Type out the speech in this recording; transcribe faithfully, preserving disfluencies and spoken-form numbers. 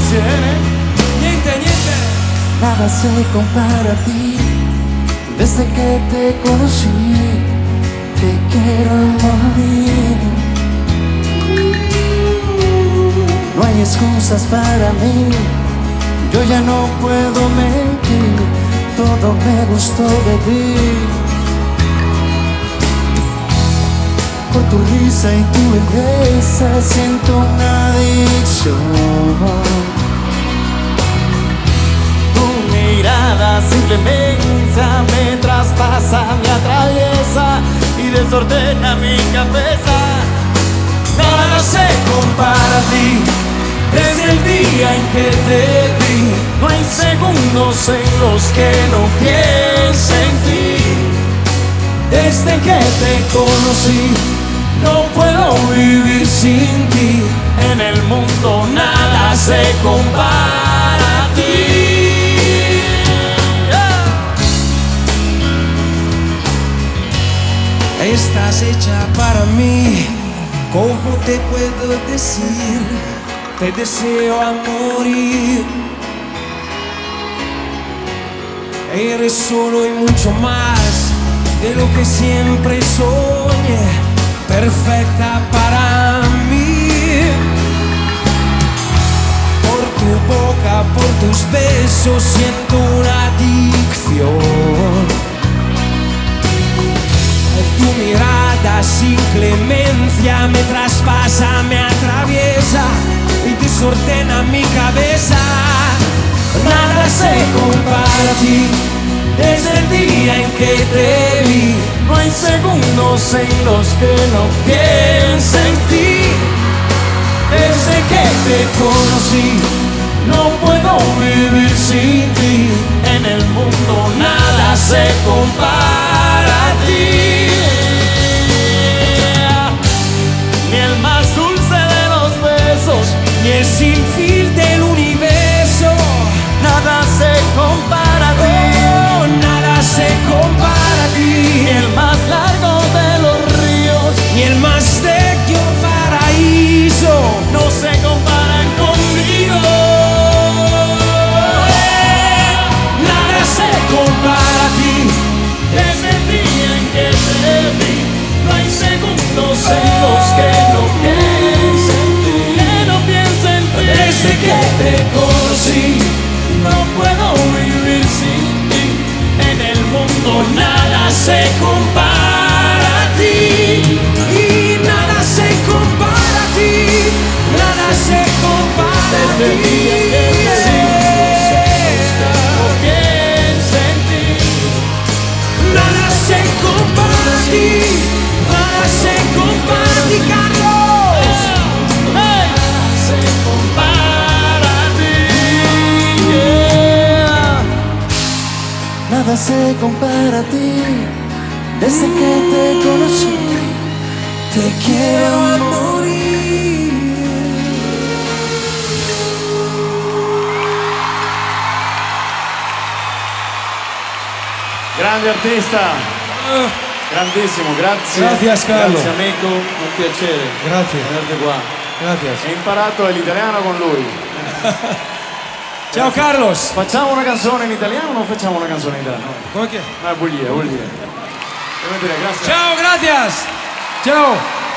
piacere. Niente, niente. Nada se compara a ti. Desde que te conocí, te quiero morir. No hay excusas para mí, yo ya no puedo mentir. Todo me gustó de ti. Por tu risa y tu belleza siento una adicción. Tu mirada simplemente me traspasa, me atraviesa y desordena mi cabeza. Nada se compara a ti. Desde el día en que te vi, no hay segundos en los que no piense en ti. Desde que te conocí, no puedo vivir sin ti. En el mundo nada se compara a ti. Estás hecha para mí, ¿cómo te puedo decir? Te deseo a morir. Eres solo y mucho más de lo que siempre soñé, perfecta para mí. Por tu boca, por tus besos siento una adicción. Tu mirada sin clemencia me traspasa, me atraviesa y desordena mi cabeza. Nada se compara a ti. Desde el día en que te vi, no hay segundos en los que no piense en ti. Desde que te conocí, no puedo vivir sin ti. En el mundo nada se compara a ti. Ni el más dulce de los besos, Ni el sinfín del universo, nada se compara a ti. oh, nada se compara a ti. Ni el más largo de los ríos, Ni el más bello paraíso no se comparan conmigo. nada se compara a ti. Desde el día en que te vi, no hay segundos en los que no piense en ti. Que no piense en ti. Desde que te conocí, no puedo vivir sin ti. En el mundo nada se compara a ti. Y nada se compara a ti. Nada se compara a Desde el día en que te ti. vi, no piense en ti. Nada se compara a ti. Nada se compara a ti, Carlos. Nada se compara a ti. Yeah. Nada se compara a ti. Desde que te conocí, te quiero morir. Grande artista, grandissimo, grazie. Grazie, Carlo. Grazie amico, un piacere. Grazie. Venite qua. Gracias. Ho imparato l'italiano con lui. Ciao Carlos. Facciamo una canzone in italiano o non facciamo una canzone in italiano? ¿Cómo que? No, vuol dire, vuol dire. Devo dire, grazie. Ciao, gracias. Ciao.